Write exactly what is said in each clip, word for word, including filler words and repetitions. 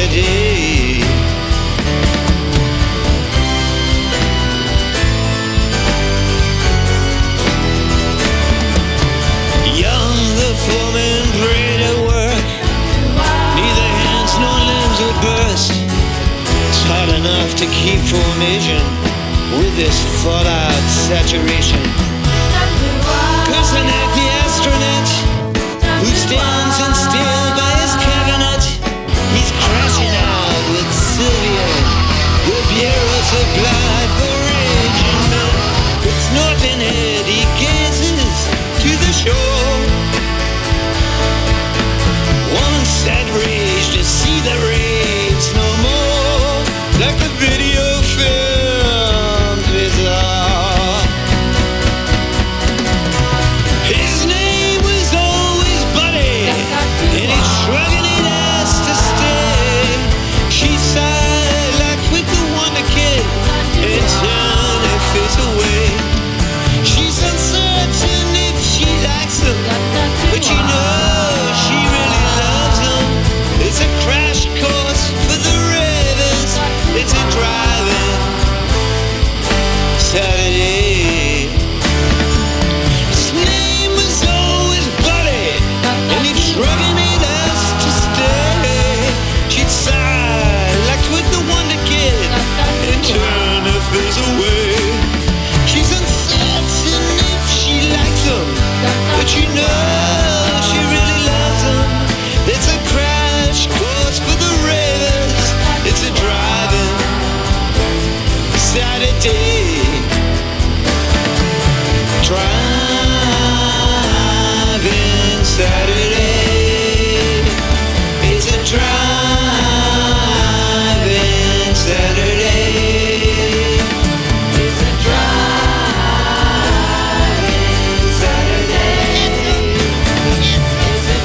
Saturday. Young, the foreman prayed at work. Neither hands nor limbs would burst. It's hard enough to keep formation with this fallout saturation. Cursing at the astronaut who stands and still by his cabinet. He's crashing out with Sylvia. The bureaus of blood for raging men. With snorting head he gazes to the shore. One sad rage to see the rays no more. Like the video film bizarre. His name was always Buddy, and he shrugging it ass to stay. She sighed like Twinkle Wonder Kid and turned her face away. She's uncertain if she likes him, but you know she really loves him. It's a crash course for the ravers. It's a driving Saturday. His name was always Buddy, and he'd shrugging it ass to stay. She'd sigh like Twinkle Wonder Kid and turn her face away. She's uncertain if she likes him, but you know she really loves him. It's a crash course for the ravers. It's a driving Saturday. Driving Saturday. It's a driving Saturday. It's a driving Saturday. It's a, it's, it's a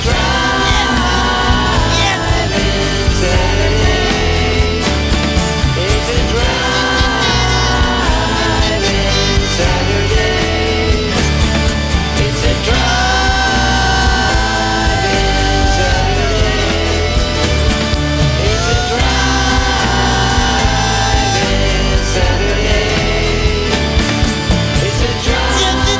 driving Saturday. It's a driving Saturday. It's a driving Saturday. It's a driving Saturday. It's a driving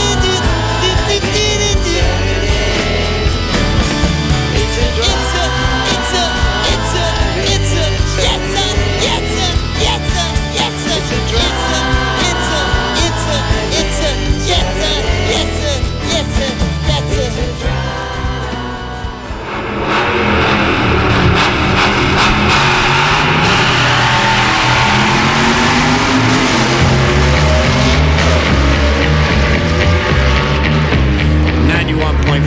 It's a it's a it's a it's a it's a yes a yes a yes a yes a it's a it's a it's a it's a yes a yes a yes a that's it. ninety-one point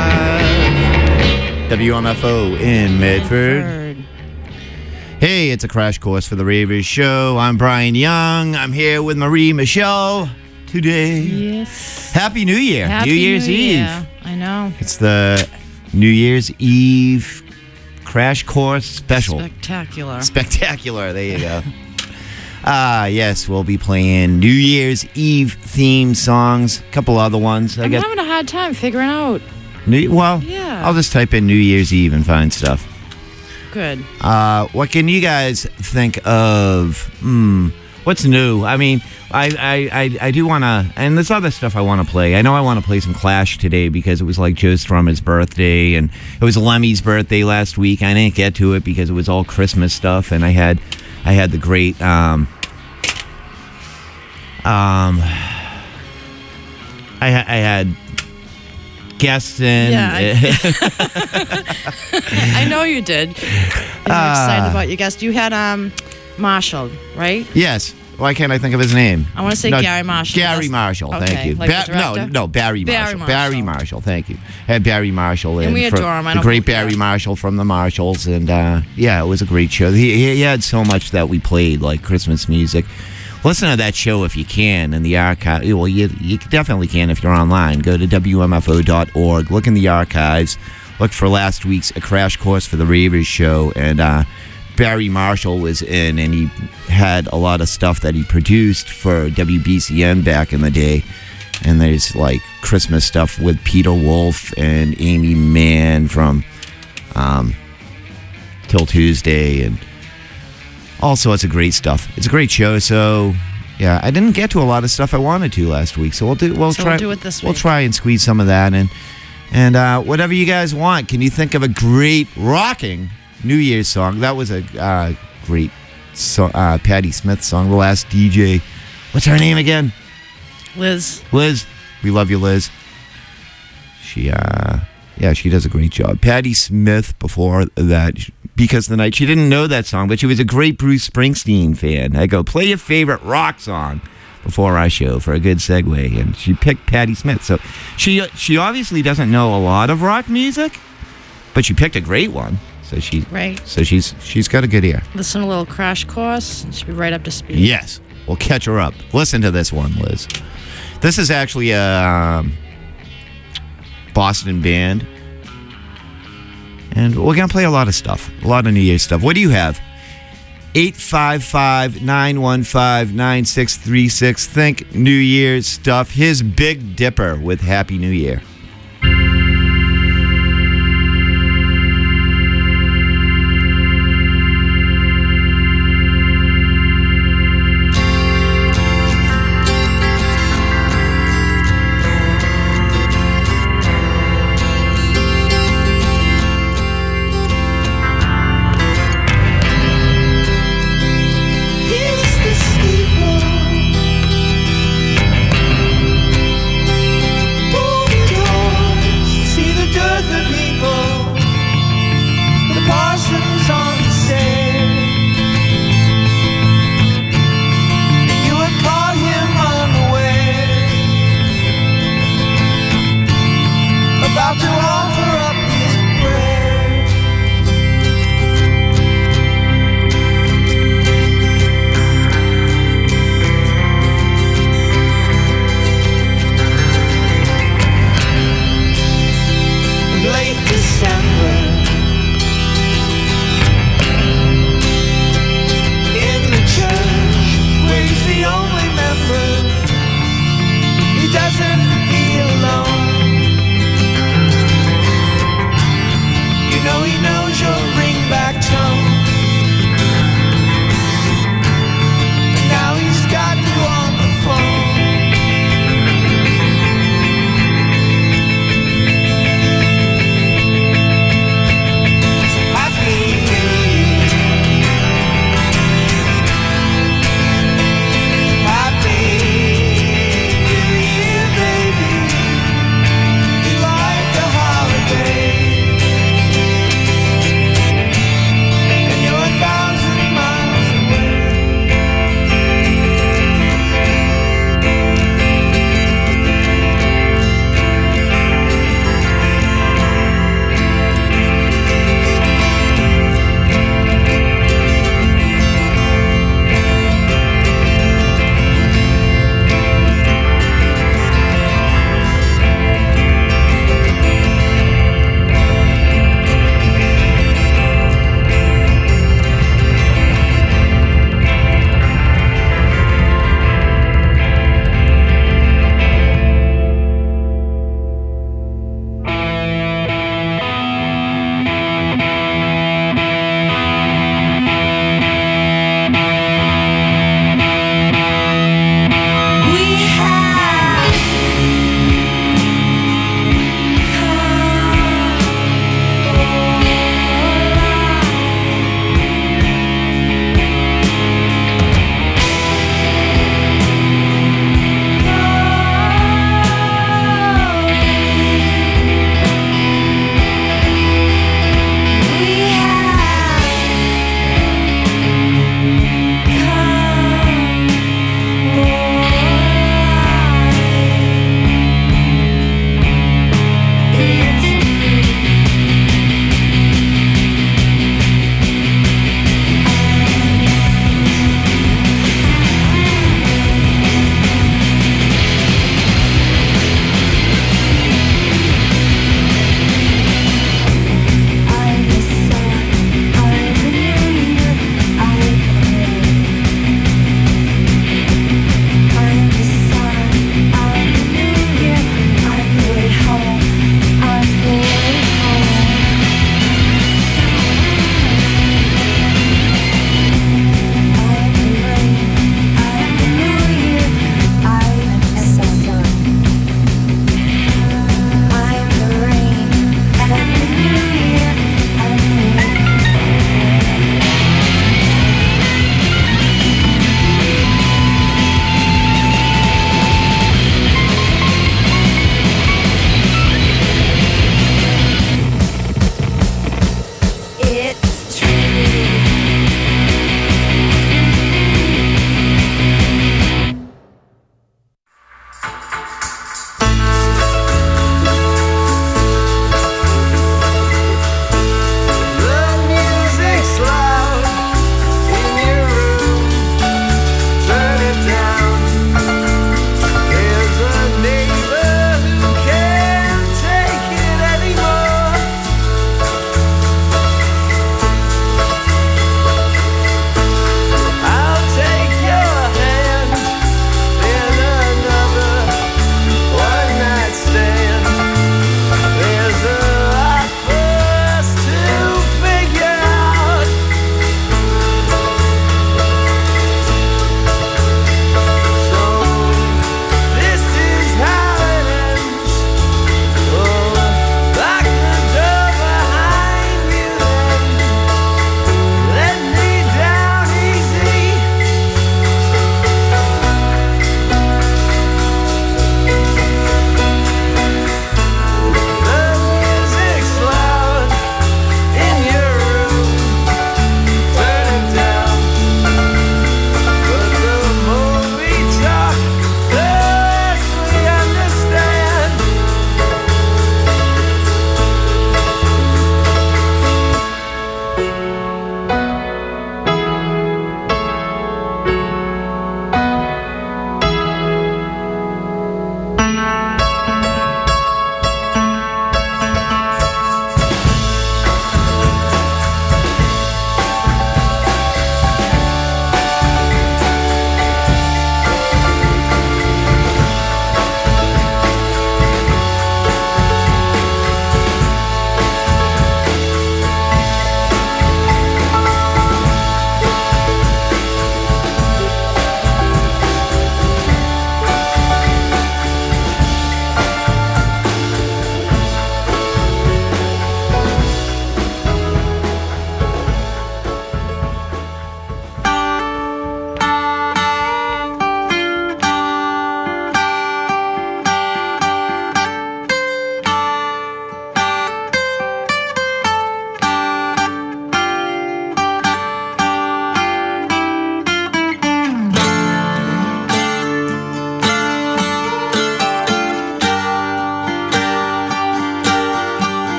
five W M F O in Medford. Hey, it's a crash course for the Ravers show. I'm Brian Young. I'm here with Marie Michelle today. Yes. Happy New Year. Happy New Year's New Eve. Year. I know. It's the New Year's Eve crash course special. Spectacular. Spectacular. There you go. Ah, yes, we'll be playing New Year's Eve theme songs. A couple other ones. I I'm got having a hard time figuring out. New, well, Yeah. I'll just type in New Year's Eve and find stuff. Good. Uh, what can you guys think of? Hmm, what's new? I mean, I I, I, I do want to, and there's other stuff I want to play. I know I want to play some Clash today because it was like Joe Strummer's birthday, and it was Lemmy's birthday last week. I didn't get to it because it was all Christmas stuff, and I had I had the great um um I, I had guests in. Yeah, I, I know you did. I'm Ah. excited about your guest. You had um Marshall, right? Yes. Why can't I think of his name? I want to say No, Gary Marshall. Gary That's- Marshall, okay, thank you. like the no, director? no, Barry Barry Marshall. Marshall. Barry Marshall, thank you. I had Barry Marshall in. And we for- adore him. I the don't great believe Barry that. Marshall from the Marshalls, and uh, yeah, it was a great show. He, he had so much that we played, like Christmas music. Listen to that show if you can in the archive. Well, you you definitely can if you're online. Go to W M F O dot org. Look in the archives. Look for last week's A Crash Course for the Ravers show, and uh, Barry Marshall was in, and he had a lot of stuff that he produced for W B C N back in the day. And there's like Christmas stuff with Peter Wolf and Amy Mann from um, till Tuesday, and all sorts of great stuff. It's a great show. So yeah, I didn't get to a lot of stuff I wanted to last week, so we'll do. We'll So try. we'll do it this We'll week. try and squeeze some of that in, and uh, whatever you guys want. Can you think of a great rocking New Year's song? That was a uh, great so, uh, Patti Smith song. The Last D J. What's her name again? Liz. Liz. We love you, Liz. She, uh, yeah, she does a great job. Patti Smith before that, Because the Night. She didn't know that song, but she was a great Bruce Springsteen fan. I go, play your favorite rock song before our show for a good segue. And she picked Patti Smith. So she she obviously doesn't know a lot of rock music, but she picked a great one. So she Right. So she's she's got a good ear. Listen to a little crash course. And she'll be right up to speed. Yes, we'll catch her up. Listen to this one, Liz. This is actually a um, Boston band. And we're going to play a lot of stuff. A lot of New Year's stuff. What do you have? eight five five, nine one five, nine six three six. Think New Year's stuff. His Big Dipper with Happy New Year. Moving on.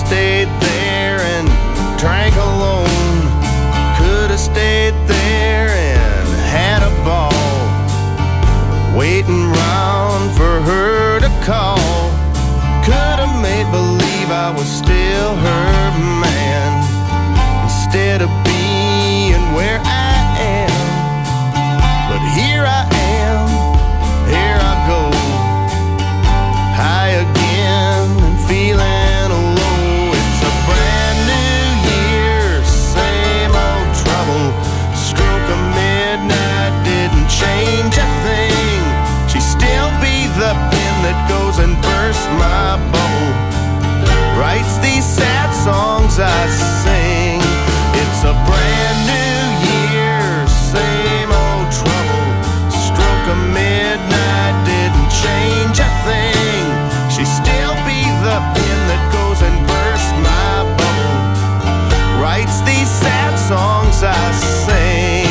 stayed there and drank alone. Could have stayed there and had a ball, waiting round for her to call. Could have made believe I was still her man, instead of being where I am. But here I am, here I go, high again and feeling low. It's a brand new year, same old trouble. Stroke of midnight didn't change a thing. She still be the pin that goes and bursts my bubble, writes these sad songs I sing. It's a brand new year, same old trouble. Stroke of midnight didn't change a thing. She still be the pin that goes and bursts my bubble, writes these sad songs I sing.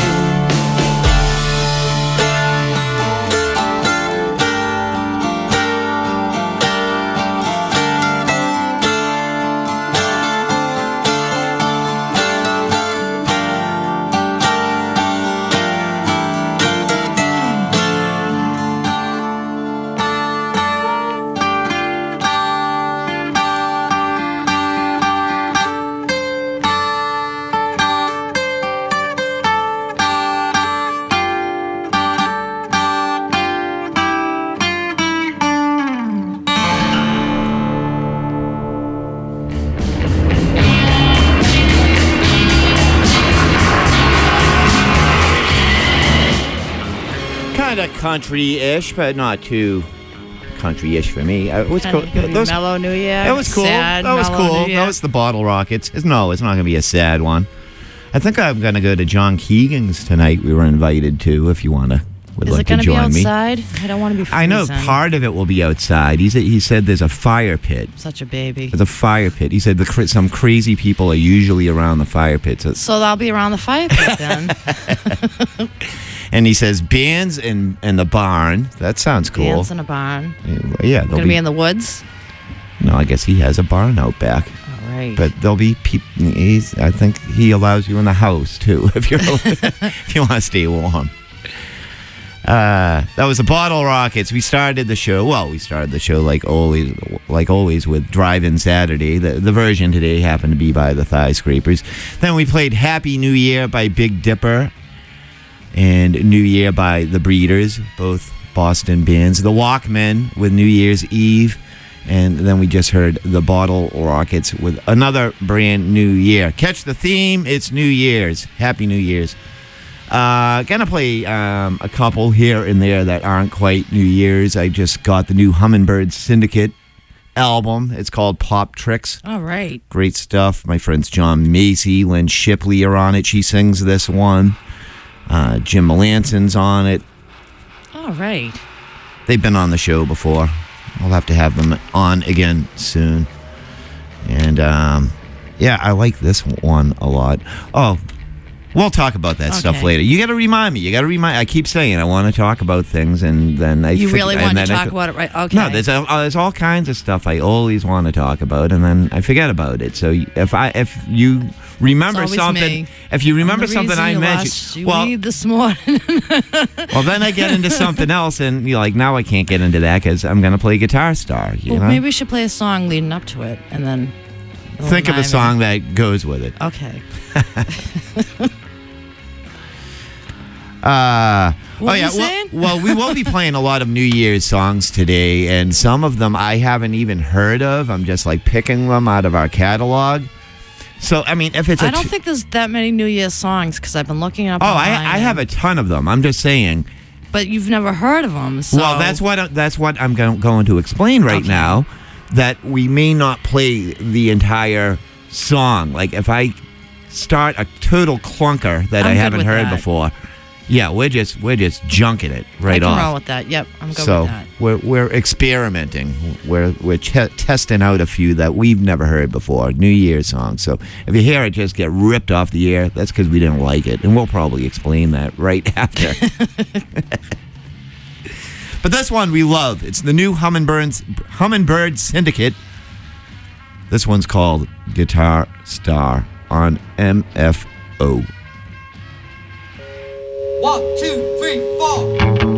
Kind of country-ish, but not too country-ish for me. Uh, it was cool. Kind of Those, mellow New Year. it was cool. Sad, that was mellow cool. New Year. That was the Bottle Rockets. It's, no, it's not going to be a sad one. I think I'm going to go to John Keegan's tonight. We were invited to. If you want to, would Is like it going to to be join me. outside? I don't want to be freezing. I know part of it will be outside. He said he said there's a fire pit. Such a baby. There's a fire pit. He said the cra- some crazy people are usually around the fire pit. So, So I'll be around the fire pit then. and he says bands in in the barn. That sounds cool. Dance in a barn. Yeah, they'll Going to be in the woods? No, I guess he has a barn out back. All right. But there'll be people. He's. I think he allows you in the house too if you're if you want to stay warm. Uh, that was the Bottle Rockets. We started the show. Well, we started the show like always, like always with Drive-In Saturday. The the version today happened to be by the Thigh Scrapers. Then we played Happy New Year by Big Dipper and New Year by the Breeders, both Boston bands. The Walkmen with New Year's Eve. And then we just heard the Bottle Rockets with another brand new year. Catch the theme. It's New Year's. Happy New Year's. Uh, gonna play um, a couple here and there that aren't quite New Year's. I just got the new Hummingbird Syndicate album. It's called Pop Tricks. All right. Great stuff. My friends John Macy, Lynn Shipley are on it. She sings this one. Uh, Jim Melanson's on it. All right. They've been on the show before. I'll have to have them on again soon. And, um, yeah, I like this one a lot. Oh, we'll talk about that stuff Okay. later. You got to remind me. You got to remind. I keep saying I want to talk about things, and then I You forget- really and want to then I talk for- about it, right? Okay. No, there's all, there's all kinds of stuff I always want to talk about, and then I forget about it. So if I if you remember It's always something, me. if you remember I'm the something reason I you mentioned, lost your well, weed this morning. well, then I get into something else, and you're like, now I can't get into that because I'm going to play Guitar Star. You Well, know? maybe we should play a song leading up to it, and then it'll Think of a remind me. song that goes with it. Okay. Uh, What oh were yeah, you saying? well, well, we will be playing a lot of New Year's songs today, and some of them I haven't even heard of. I'm just like picking them out of our catalog. So I mean, if it's a I don't t- think there's that many New Year's songs because I've been looking up. oh, online I, I have a ton of them. I'm just saying. But you've never heard of them. So. Well, that's what I- that's what I'm go- going to explain right Okay. now. That we may not play the entire song. Like if I start a total clunker that I'm I good haven't with heard that. before, yeah, we're just we're just junking it I right can off. roll with that. Yep, I'm good so with that. we're we're experimenting. We're we're ch- testing out a few that we've never heard before, New Year's songs. So if you hear it just get ripped off the air, that's because we didn't like it, and we'll probably explain that right after. But this one we love. It's the new Hummingbird Hummingbird Syndicate. This one's called Guitar Star on M F O. One, two, three, four.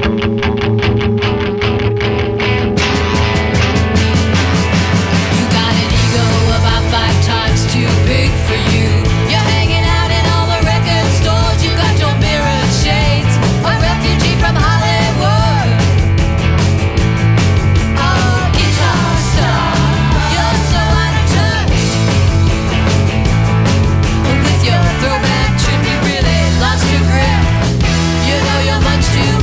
You got an ego about five times too big for you. You're hanging out in all the record stores. You got your mirrored shades, a refugee from Hollywood. Oh, guitar star, you're so out of touch. With your throwback trip, you really lost your grip. You know you're much too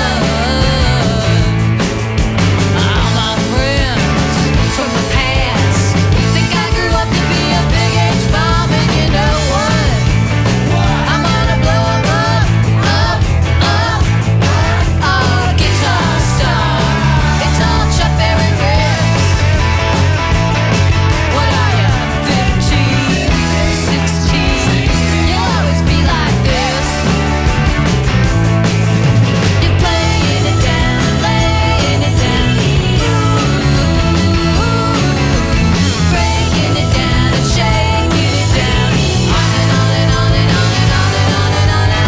much. All my friends from the past think I grew up to be a big H bomb, and you know what? I'm gonna blow 'em up, up, up. Oh, guitar star, it's all Chuck Berry riffs. What are you, fifteen, sixteen? You'll always be like this. You're playing it down, laying it down, breaking it down and shaking it down, on and on and on and on and on and on and on and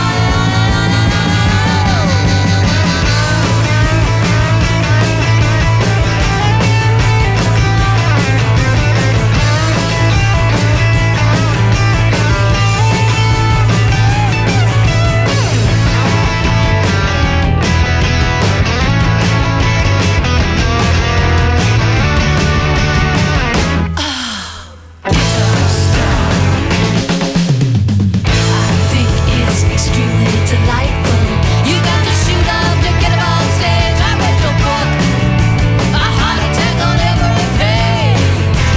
I think it's extremely delightful. You got to shoot up to get up on stage. I read your book, a heart attack on every page.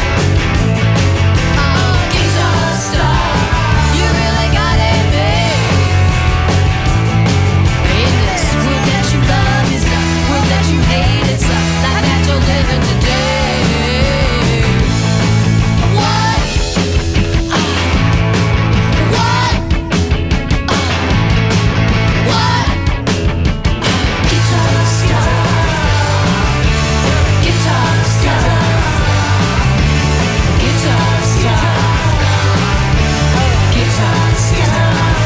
Oh, guitar star, you really got it made. In this world that you love, is a world that you hate. It's a life that you're living today. What? What? What? Guitar star, guitar star, guitar star, guitar star,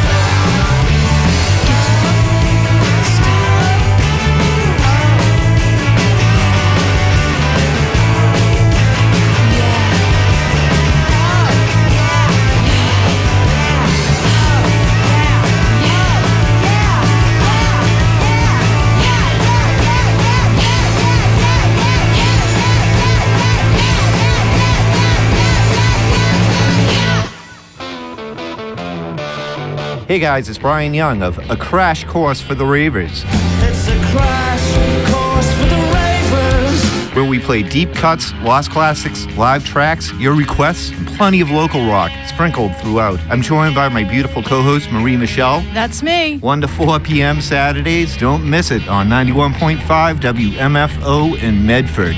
Hey guys, it's Brian Young of A Crash Course for the Ravers, It's a crash course for the ravers. where we play deep cuts, lost classics, live tracks, your requests, and plenty of local rock sprinkled throughout. I'm joined by my beautiful co-host Marie Michelle. That's me. one to four p.m. Saturdays. Don't miss it on ninety-one point five W M F O in Medford.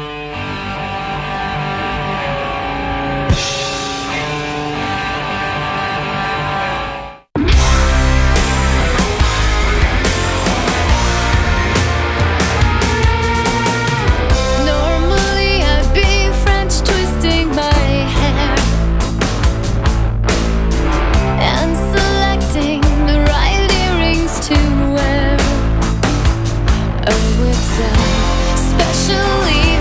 Normally I'd be French twisting my hair and selecting the right earrings to wear. Oh, it's a special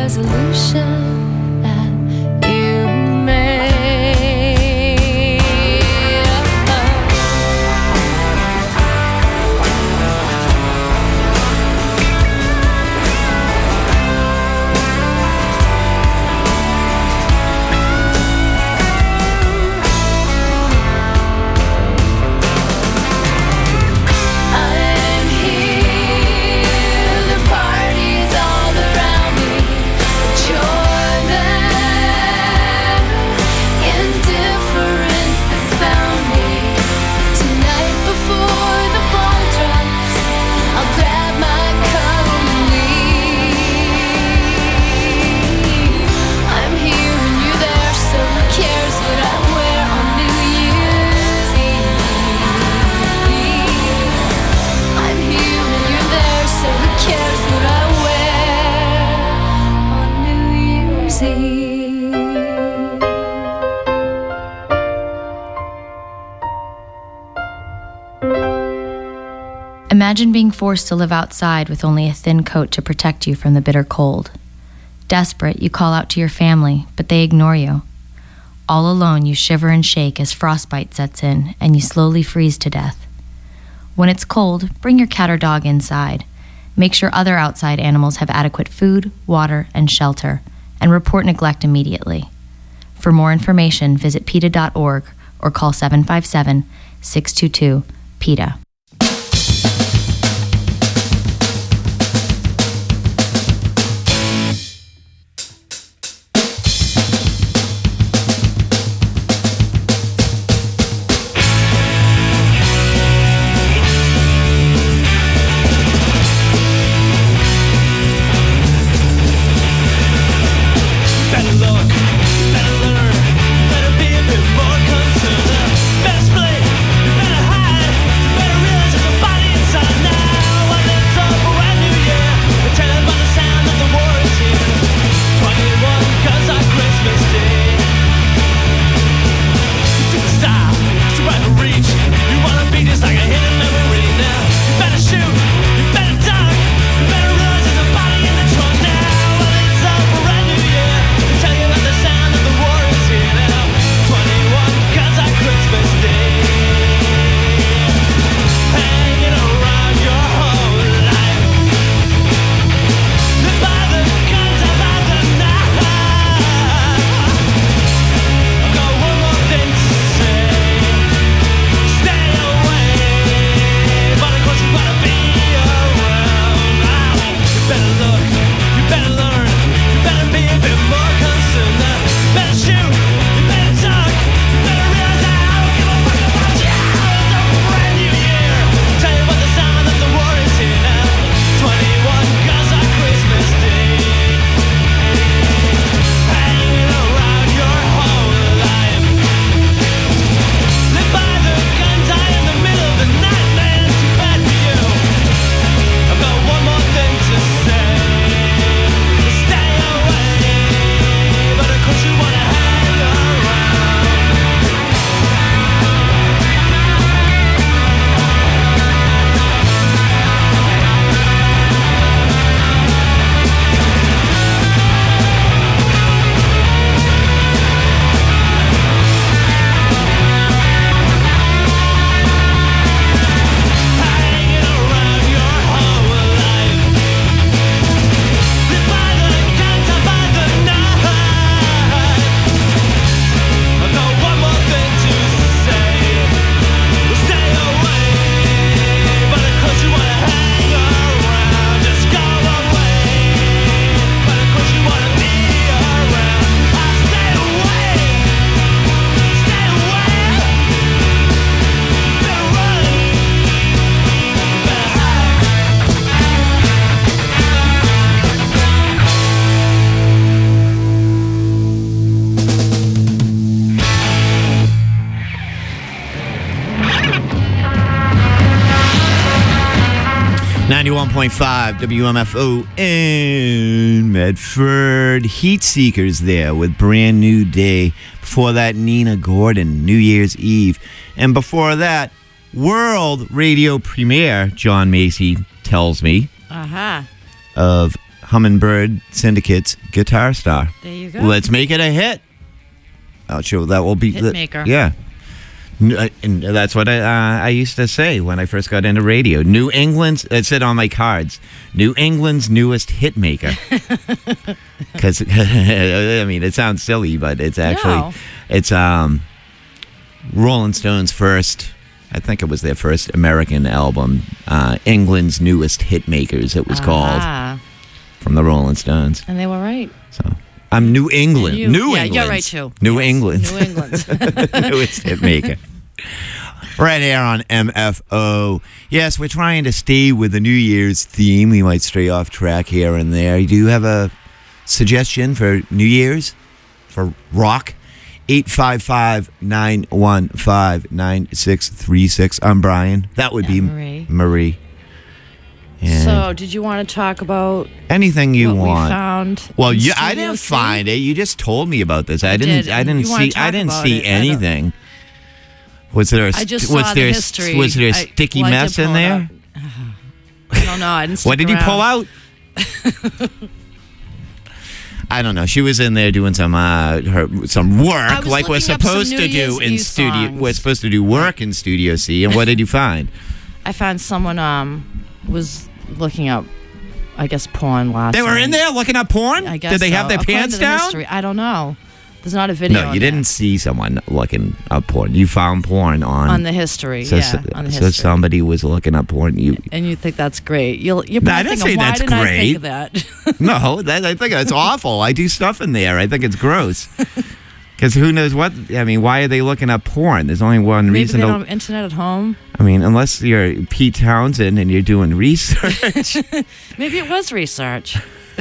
resolution that you made. I'm here, the party's all around me, but you're there. Indifference has found me. Tonight before the ball drops, I'll grab my coat and leave. I'm here and you're there, so who cares what I wear on New Year's Eve? I'm here and you're there, so who cares what I wear on New Year's Eve? Imagine being forced to live outside with only a thin coat to protect you from the bitter cold. Desperate, you call out to your family, but they ignore you. All alone, you shiver and shake as frostbite sets in and you slowly freeze to death. When it's cold, bring your cat or dog inside. Make sure other outside animals have adequate food, water, and shelter, and report neglect immediately. For more information, visit PETA dot org or call seven five seven, six two two, PETA. Better look, better learn, better be a bit more concerned. Better split, better hide, better realize there's a body inside now. When it's up for a new year, we're tell by the sound that the war is here. twenty-one, cause our Christmas Day. You see the style, so right to reach. You wanna be just like a hidden memory now. You better shoot, you better duck, you better realize there's a body in the trunk now. When it's up for a new year, we tell you about the sound that the war is here now. twenty-one, cause our Christmas Day. Hanging around your whole life. Live by the guns of the night. I've got one more thing to say. Stay away, but of course you gotta be around. You better look, you better learn, you better be a bit more concerned. You better shoot, you better talk, you better realize that I don't give a fuck about you. It's a brand new year. Tell you about the sound that the war is here now. twenty-one, cause our Christmas Day. Hanging around your whole life. Live by the gun, die in the middle of the night, man. Too bad for you. I've got one more thing to say. Stay away, but of course you wanna hang around. Hanging around your whole life. Live by the guns, die by the night. I've got one more thing to say. Stay away, but of course you wanna hang around. Just go away, but of course you wanna be around. I'll stay away, stay away. Better run, better hide. ninety-one point five W M F O in Medford. Heat Seekers there with Brand New Day. Before that, Nina Gordon, New Year's Eve. And before that, world radio premiere, John Macy tells me, Uh-huh. of Hummingbird Syndicate's Guitar Star. There you go. Let's make it a hit. Oh, sure. That will be Hit the- maker. Yeah. N- uh, And that's what I, uh, I used to say when I first got into radio. New England's, it said on my cards, New England's newest hit maker. Because, I mean, it sounds silly, but it's actually, No. it's um, Rolling Stone's first, I think it was their first American album, uh, England's Newest Hit Makers, it was called, Ah, from the Rolling Stones. and they were right. So I'm New England. And you- New yeah, England. you're right, too. New Yes, England. New England. Newest hit maker. Right here on M F O. Yes, we're trying to stay with the New Year's theme. We might stray off track here and there. Do you have a suggestion for New Year's? For rock? eight five five, nine one five, nine six three six. I'm Brian. That would be And Marie. Marie. And So, did you want to talk about anything you what we want. found? Well, in you, I Studio didn't C? find it. You just told me about this. I I didn't. did, I and didn't you wanna see. I talk didn't about see it. I don't- anything. Was there? A, I just was saw there? the a- history. Was there a I- sticky well, I did mess in pull it there? up. I don't know. I didn't. What stick did you pull around. out? I don't know. She was in there doing some uh, her some I work, was like we're looking up some supposed New to do Year's in Eve studio. songs. We're supposed to do work in Studio C. And what did you find? I found someone um was looking up, I guess, porn last. They were in night. there looking up porn. I guess Did they so. have their According pants to the down? history, I don't know. There's not a video. No, on you there. didn't see someone looking up porn. You found porn on on the history. So, yeah, so, on the so history. somebody was looking up porn. You And you think that's great? You'll you're No, I probably didn't thinking, say why that's didn't I think of great. that? no, that, I think that's awful. I do stuff in there. I think it's gross. Because who knows what? I mean, why are they looking up porn? There's only one Maybe reason they to. don't have internet at home. I mean, unless you're Pete Townsend and you're doing research. Maybe it was research.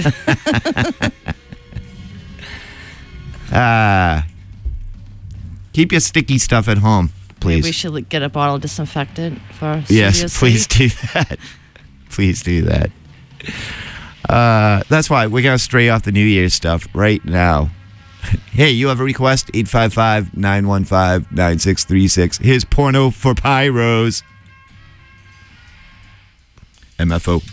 uh, keep your sticky stuff at home, Maybe we please. should get a bottle of disinfectant for. Yes, Studio C. please do that. Please do that. Uh, that's why we're going to stray off the New Year's stuff right now. Hey, you have a request? eight five five, nine one five, nine six three six. Here's Porno for Pyros. M F O.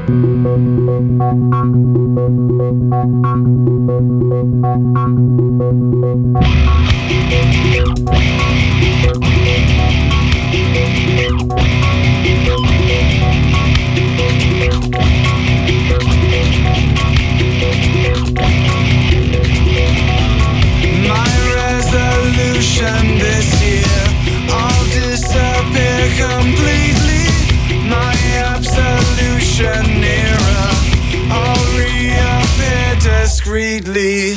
My resolution this year, I'll disappear completely. My absolution nearer, I'll reappear discreetly.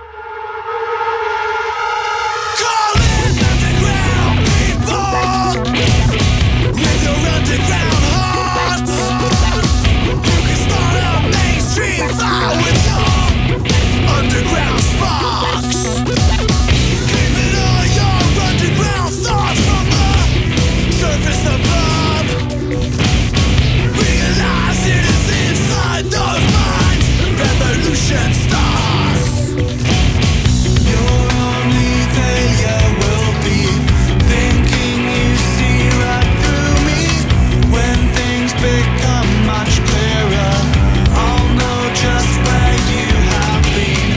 Call in underground people with your underground hearts. You can start a mainstream fire with your underground sparks. Keep it all your underground thoughts from the surface above. Realize it is inside those minds revolution starts. Your only failure will be thinking you see right through me. When things become much clearer, I'll know just where you have been.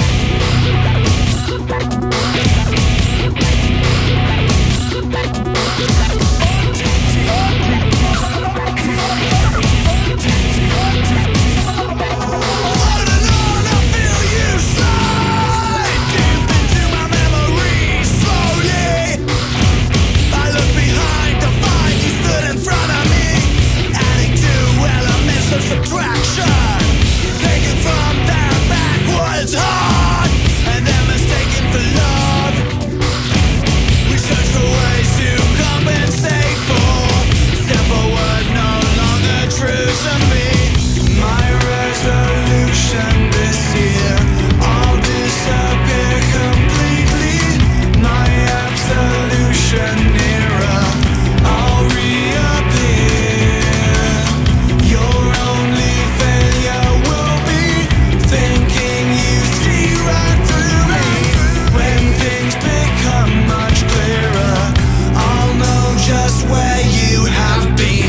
On and on, I feel you slide deep into my memory slowly. I look behind to find you stood in front of me, adding two elements of subtraction, taken from that backwards heart, and then mistaken for love. We search for ways to compensate for simple words no longer true to me. My resolution this year, I'll disappear completely. My absolution nearer, I'll reappear. Your only failure will be thinking you see right through me. When things become much clearer, I'll know just where you have been.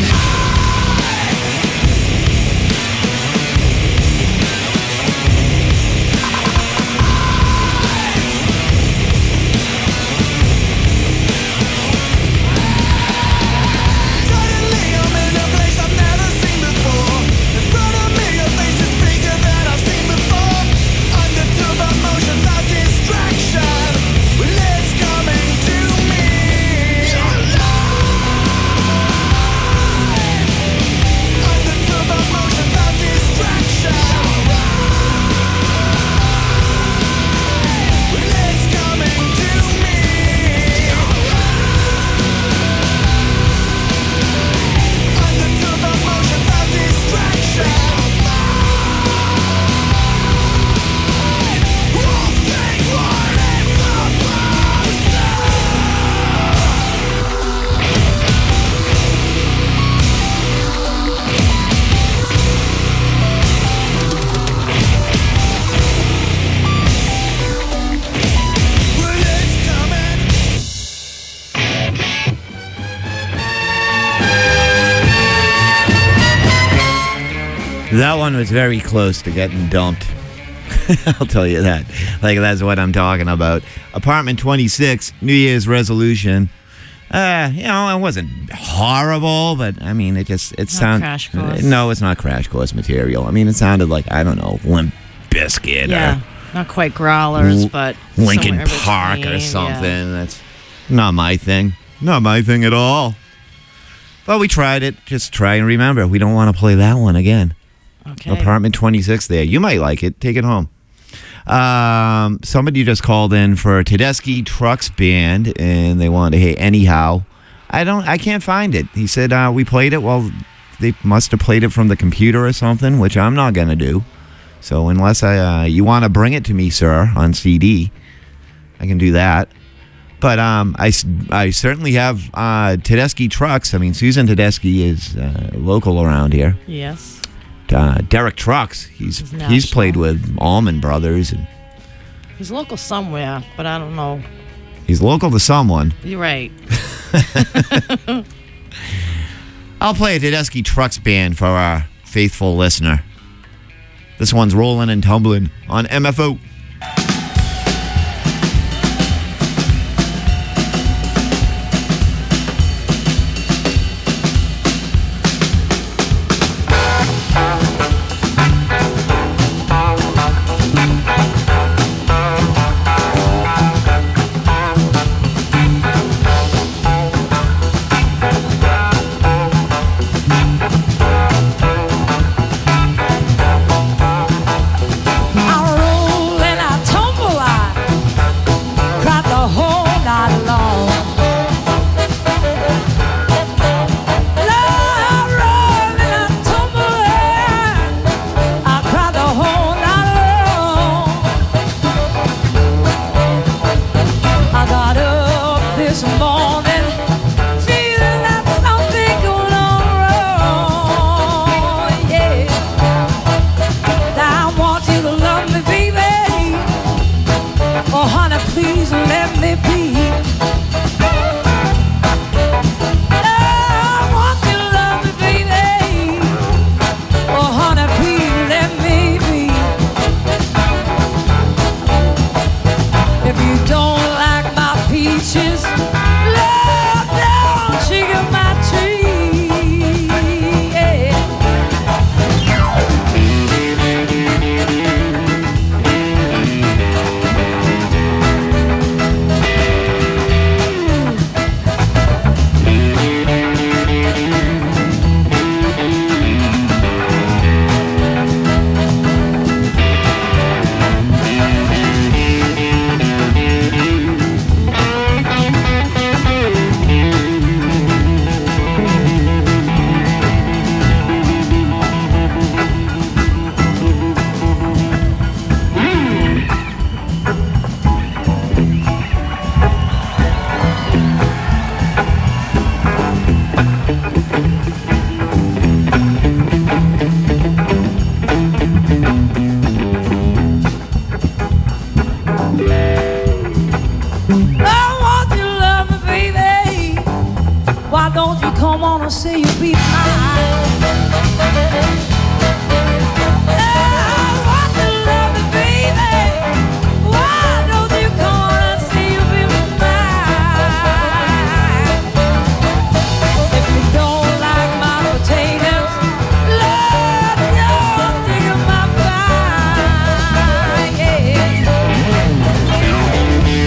Suddenly I'm in a place I've never seen before. In front of me a face is bigger than I've seen before. Undertook emotions of distraction. Well, it's coming to me. Undertook emotions of distraction. Well, it's coming to me. Undertook emotions of distraction. We'll think what it's supposed to. Well, it's coming. That one was very close to getting dumped. I'll tell you that. Like, that's what I'm talking about. Apartment twenty-six, New Year's resolution. Uh, you know, it wasn't horrible, but I mean, it just, it sounded. Crash Course. No, it's not Crash Course material. I mean, it sounded like, I don't know, Limp Bizkit Yeah, or not quite growlers, L- but Linkin somewhere Park between, or yeah. something. That's not my thing. Not my thing at all. But we tried it. Just try and remember. We don't want to play that one again. Okay. Apartment twenty-six there. You might like it. Take it home. Um, somebody just called in for Tedeschi Trucks Band, and they wanted to hear Anyhow. I don't. I can't find it. He said uh, we played it. Well, they must have played it from the computer or something, which I'm not going to do. So unless I, uh, you want to bring it to me, sir, on C D, I can do that. But um, I, s- I certainly have uh, Tedeschi Trucks. I mean, Susan Tedeschi is uh, local around here. Yes. Uh, Derek Trucks, he's He's he's played national. with Allman Brothers, and He's local somewhere, but I don't know. he's local to someone. You're right. I'll play a Tedeschi Trucks Band for our faithful listener. This one's rolling and tumbling on M F O.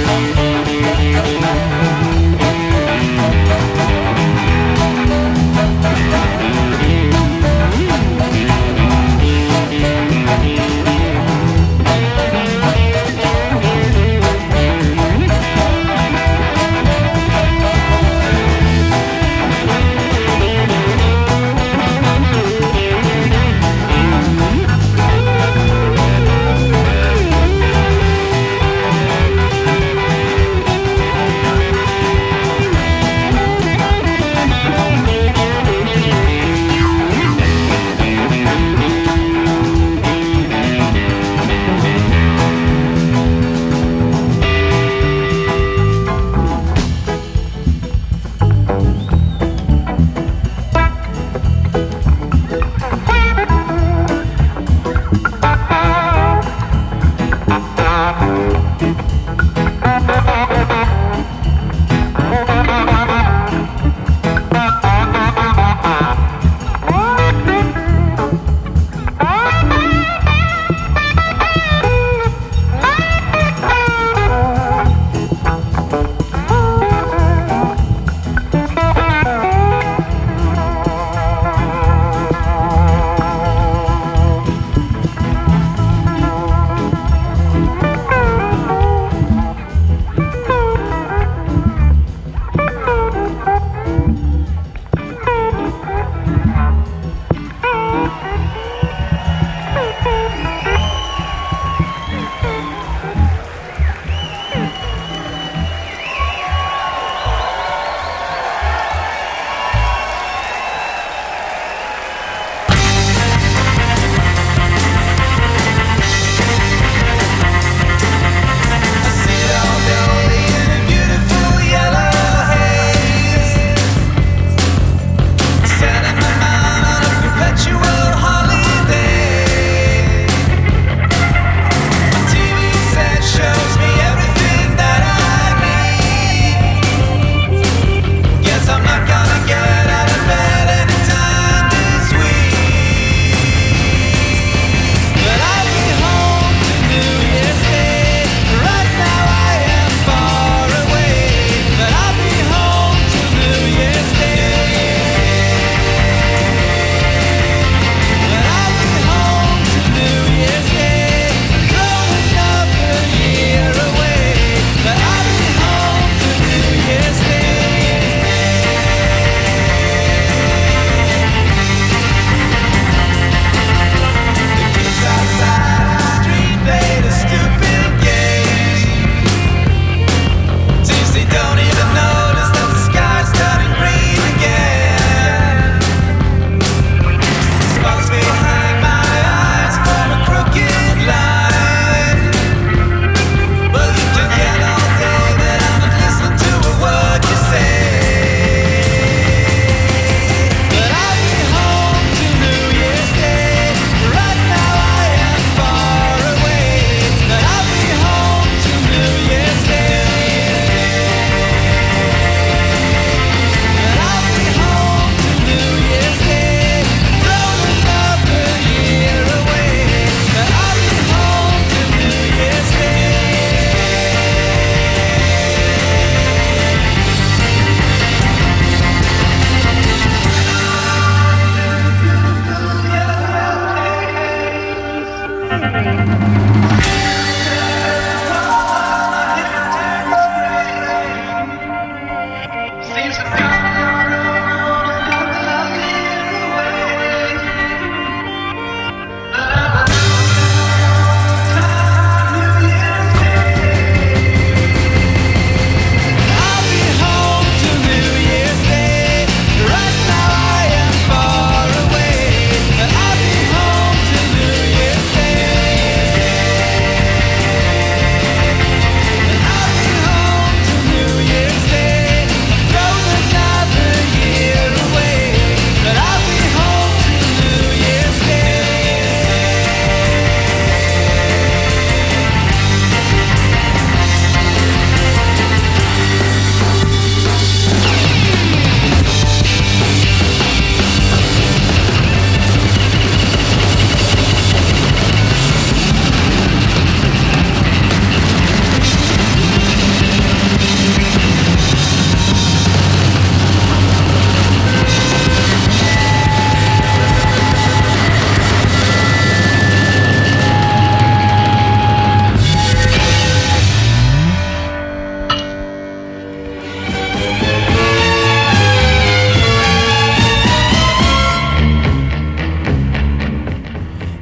Thank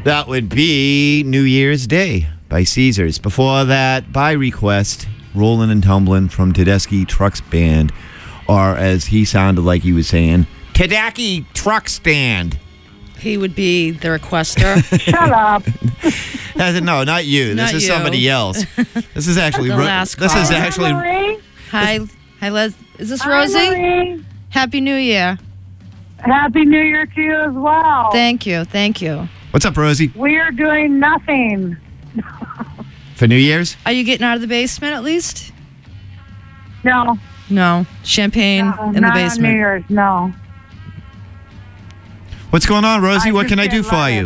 That would be New Year's Day by Caesars. Before that, by request, Rollin' and Tumblin' from Tedeschi Trucks Band, or as he sounded like he was saying, Tedeschi Truck Stand. He would be the requester. Shut up. As in, no, not you. Not this is you. somebody else. This is actually The Ro- last this is caller. actually Marie. Hi, hi, Les. Is this Hi, Rosie? Marie. Happy New Year. Happy New Year to you as well. Thank you, thank you. What's up, Rosie? We are doing nothing. For New Year's? Are you getting out of the basement at least? No. No. Champagne no in the not on New basement. Year's, no. What's going on, Rosie? I what just can I do get for lettuce. you?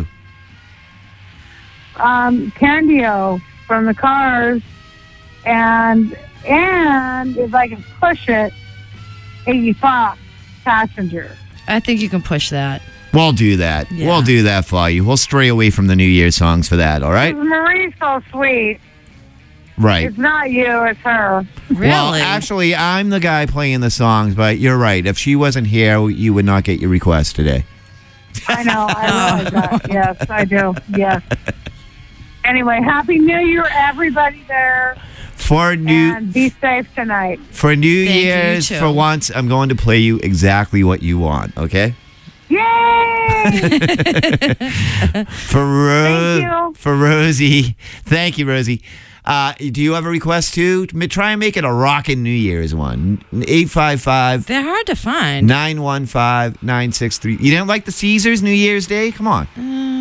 Um, Candio from the Cars, and and if I can push it, eighty-five Passenger. I think you can push that. We'll do that. Yeah. We'll do that for you. We'll stray away from the New Year's songs for that, all right? Marie's so sweet. Right. It's not you, it's her. Really? Well, actually, I'm the guy playing the songs, but you're right. If she wasn't here, you would not get your request today. I know. I realize that. Yes, I do. Yes. Anyway, Happy New Year, everybody there. For New And be safe tonight. for New Thank you, you Year's, too. for once, I'm going to play you exactly what you want, okay? Yay! For Ro- Thank you. for Rosie. Thank you, Rosie. Uh, do you have a request too? M- Try and make it a rockin' New Year's one. eight five five, They're hard to find. nine one five, nine six three. You didn't like the Caesars New Year's Day? Come on.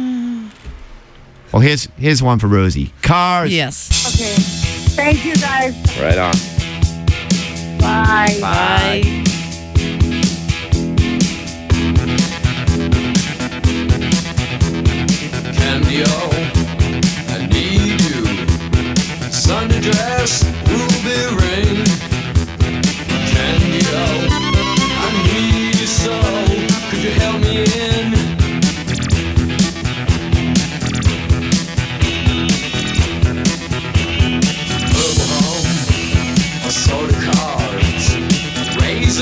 Well, here's here's one for Rosie. Cars. Yes. Okay. Thank you, guys. Right on. Bye. Bye. Candio, I need you. Sunday dress, ruby ring. Candio, I need you so. Could you help me in? Purple home, assorted cards. Raise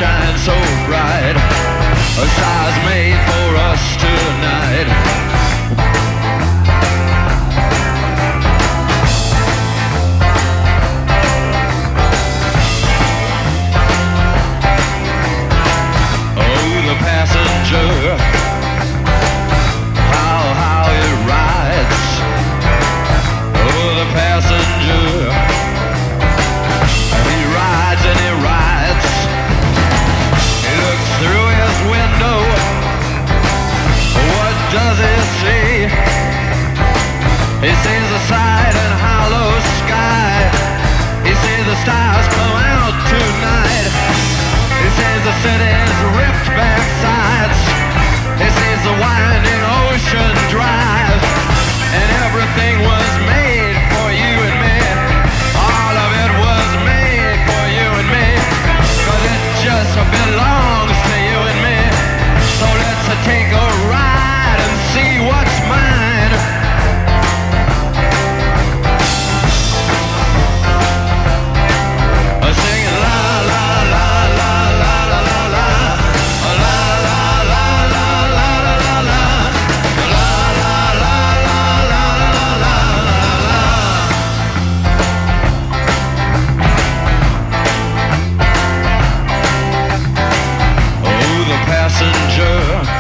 shine so bright. A star's made for us tonight. Oh, the passenger, how, how it rides. Oh, the passenger, he rides and he rides. He looks through his window. What does he see? He sees the side and hollow sky. He sees the stars come out tonight. He sees the city's ripped back sides. He sees the winding ocean drive. And everything was made for you and me. All of it was made for you and me. Cause it just belongs to you and me. So let's take a ride and see what's mine. Singing la la la la la la la la. La la la la la la la la. La la la la la la la la. Oh, the passenger,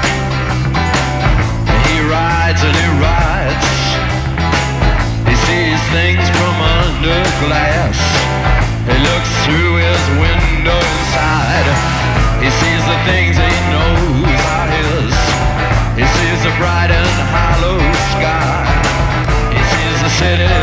he rides and he rides. He sees things from under glass. He looks through his window inside. He sees the things he knows are his. He sees the bright and hollow sky. He sees the city